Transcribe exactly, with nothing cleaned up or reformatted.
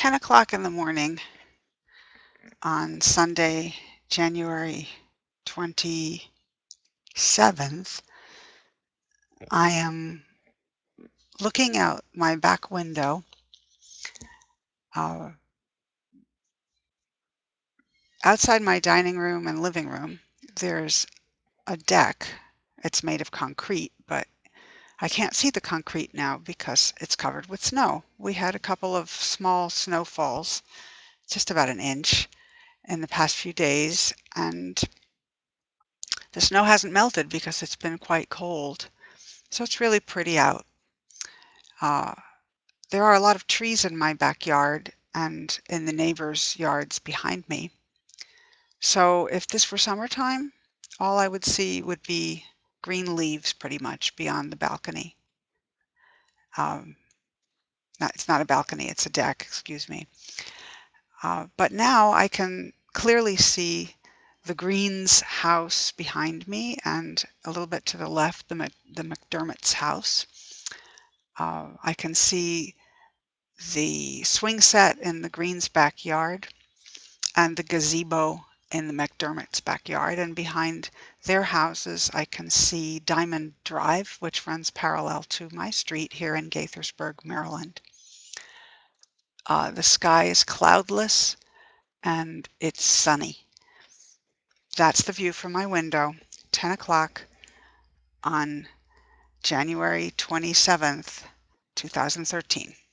ten o'clock in the morning on Sunday, January twenty-seventh. I am looking out my back window. Uh, outside my dining room and living room, there's a deck. It's made of concrete, but I can't see the concrete now because it's covered with snow. We had a couple of small snowfalls, just about an inch, in the past few days, and the snow hasn't melted because it's been quite cold. So it's really pretty out. Uh, there are a lot of trees in my backyard and in the neighbors' yards behind me. So if this were summertime, all I would see would be green leaves pretty much beyond the balcony. Um, not, it's not a balcony, it's a deck, excuse me. Uh, but now I can clearly see the Greens house behind me and a little bit to the left, the, Mc, the McDermott's house. Uh, I can see the swing set in the Greens' backyard and the gazebo in the McDermott's backyard. And behind their houses, I can see Diamond Drive, which runs parallel to my street here in Gaithersburg, Maryland. Uh, the sky is cloudless and it's sunny. That's the view from my window, ten o'clock on January twenty-seventh, two thousand thirteen.